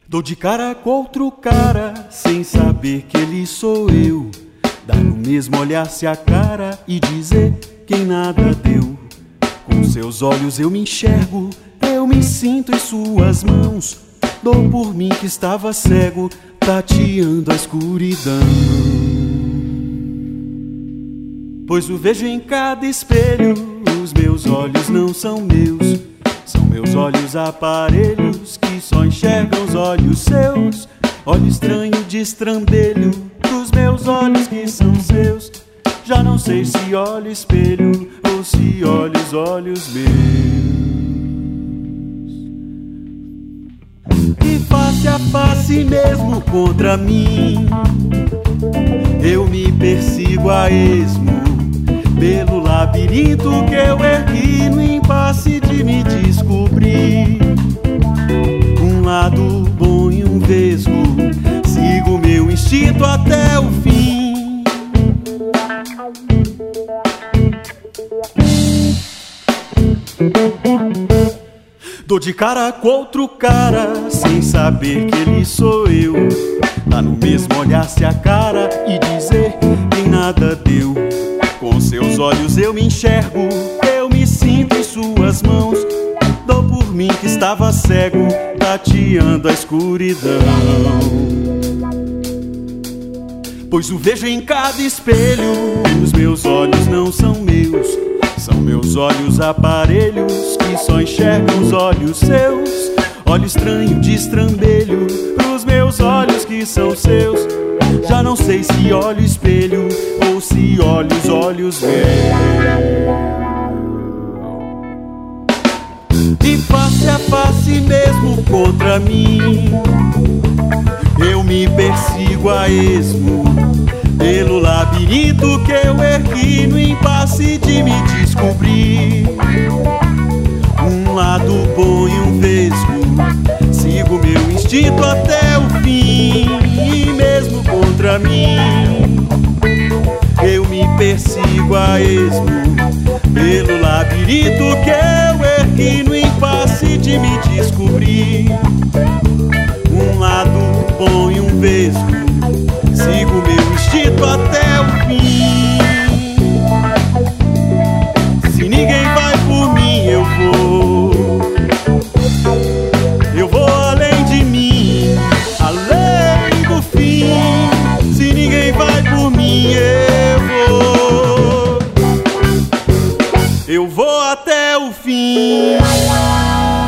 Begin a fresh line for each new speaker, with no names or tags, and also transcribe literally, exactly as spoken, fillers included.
Dou de cara com outro cara, sem saber que ele sou eu. Dar no mesmo olhar-se a cara e dizer quem nada deu. Com seus olhos eu me enxergo, eu me sinto em suas mãos. Dou por mim que estava cego, tateando a escuridão. Pois o vejo em cada espelho, os meus olhos não são meus. São meus olhos aparelhos que só enxergam os olhos seus. Olho estranho de estrambelho dos meus olhos que são seus. Já não sei se olho espelho ou se olho os olhos meus. E face a face mesmo contra mim, eu me persigo a esmo pelo labirinto que eu ergui no impasse de me descobrir. Um lado bom e um vesgo, sigo meu instinto até o fim. Dou de cara com outro cara, sem saber que ele sou eu. Dá no mesmo olhar-se a cara e dizer quem nada deu. Com seus olhos eu me enxergo, eu me sinto em suas mãos. Dou por mim que estava cego, tateando a escuridão. Pois o vejo em cada espelho, os meus olhos não são meus. São meus olhos aparelhos que só enxergam os olhos seus. Olho estranho de estrambelho pros meus olhos que são seus. Já não sei se olho espelho ou se olho os olhos meus. E face a face mesmo contra mim, eu me persigo a esmo pelo labirinto que eu ergui no impasse de me descobrir. Um lado bom e um vesgo, sigo meu instinto até o fim. E mesmo contra mim, eu me persigo a esmo pelo labirinto que eu ergui no impasse de me descobrir. Um lado bom e um vesgo, sigo meu instinto até o fim. Se ninguém vai por mim, eu vou. Eu vou além de mim, além do fim. Se ninguém vai por mim, eu vou. Eu vou até o fim.